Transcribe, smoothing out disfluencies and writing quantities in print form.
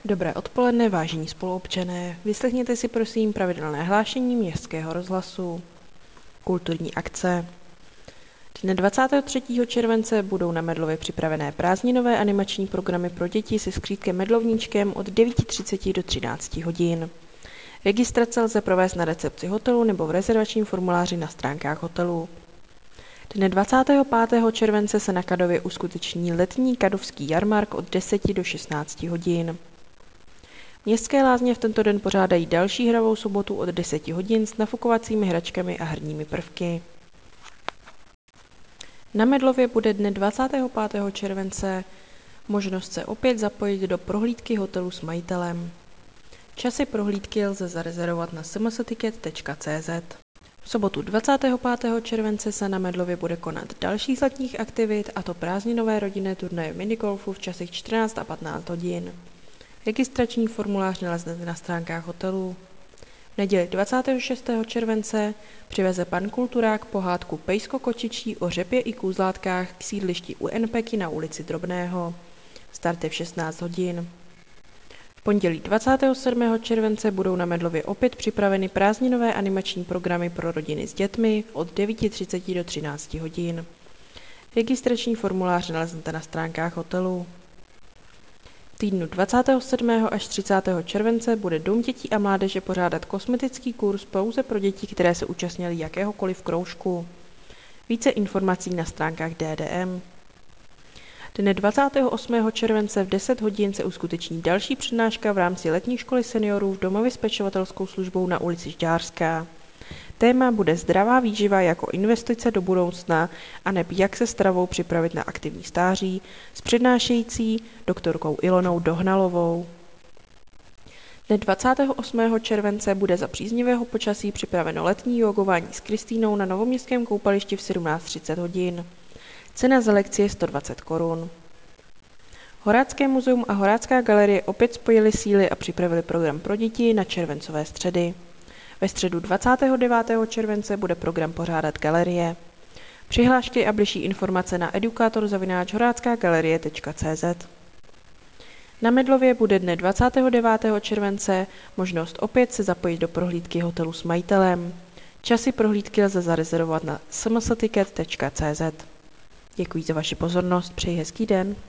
Dobré odpoledne, vážení spoluobčané. Vyslechněte si prosím pravidelné hlášení Městského rozhlasu. Kulturní akce. Dne 23. července budou na Medlově připravené prázdninové animační programy pro děti se skřítkem Medlovníčkem od 9:30 do 13 hodin. Registrace lze provést na recepci hotelu nebo v rezervačním formuláři na stránkách hotelu. Dne 25. července se na Kadově uskuteční letní kadovský jarmark od 10 do 16 hodin. Městské lázně v tento den pořádají další hravou sobotu od 10 hodin s nafukovacími hračkami a herními prvky. Na Medlově bude dne 25. července možnost se opět zapojit do prohlídky hotelu s majitelem. Časy prohlídky lze zarezervovat na smsticket.cz. V sobotu 25. července se na Medlově bude konat další z letních aktivit, a to prázdninové rodinné turnaje minigolfu v časech 14 a 15 hodin. Registrační formulář naleznete na stránkách hotelu. V neděli 26. července přiveze pan Kulturák pohádku Pejsko kočičí o řepě i kůzlátkách k sídlišti UNPEKy na ulici Drobného. Start je v 16 hodin. V pondělí 27. července budou na Medlově opět připraveny prázdninové animační programy pro rodiny s dětmi od 9:30 do 13 hodin. Registrační formulář naleznete na stránkách hotelu. V týdnu 27. až 30. července bude Dům dětí a mládeže pořádat kosmetický kurz pouze pro děti, které se účastnily jakéhokoliv kroužku. Více informací na stránkách DDM. Dne 28. července v 10 hodin se uskuteční další přednáška v rámci letní školy seniorů v domově s pečovatelskou službou na ulici Žďárská. Téma bude zdravá výživa jako investice do budoucna a neb jak se stravou připravit na aktivní stáří s přednášející doktorkou Ilonou Dohnalovou. Dne 28. července bude za příznivého počasí připraveno letní jogování s Kristýnou na Novoměstském koupališti v 17:30 hodin. Cena za lekci je 120 korun. Horácké muzeum a Horácká galerie opět spojili síly a připravili program pro děti na červencové středy. Ve středu 29. července bude program pořádat galerie. Přihlášky a bližší informace na edukator@horáckágalerie.cz. Na Medlově bude dne 29. července možnost opět se zapojit do prohlídky hotelu s majitelem. Časy prohlídky lze zarezervovat na smsticket.cz. Děkuji za vaši pozornost, přeji hezký den.